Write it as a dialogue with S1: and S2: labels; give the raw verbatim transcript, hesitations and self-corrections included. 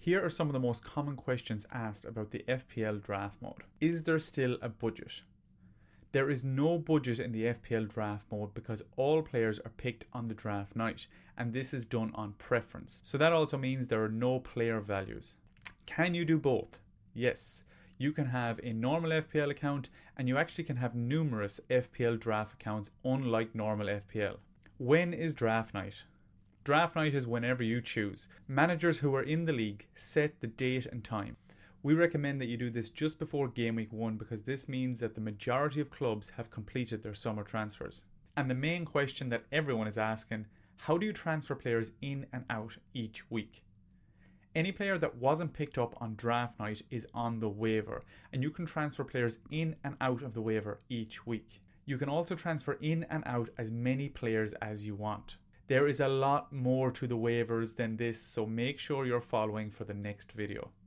S1: Here are some of the most common questions asked about the F P L draft mode. Is there still a budget? There is no budget in the F P L draft mode because all players are picked on the draft night, and this is done on preference. So that also means there are no player values. Can you do both? Yes. You can have a normal F P L account, and you actually can have numerous F P L draft accounts unlike normal F P L. When is draft night? Draft night is whenever you choose. Managers who are in the league set the date and time. We recommend that you do this just before game week one because this means that the majority of clubs have completed their summer transfers. And the main question that everyone is asking, how do you transfer players in and out each week? Any player that wasn't picked up on draft night is on the waiver, and you can transfer players in and out of the waiver each week. You can also transfer in and out as many players as you want. There is a lot more to the waivers than this, so make sure you're following for the next video.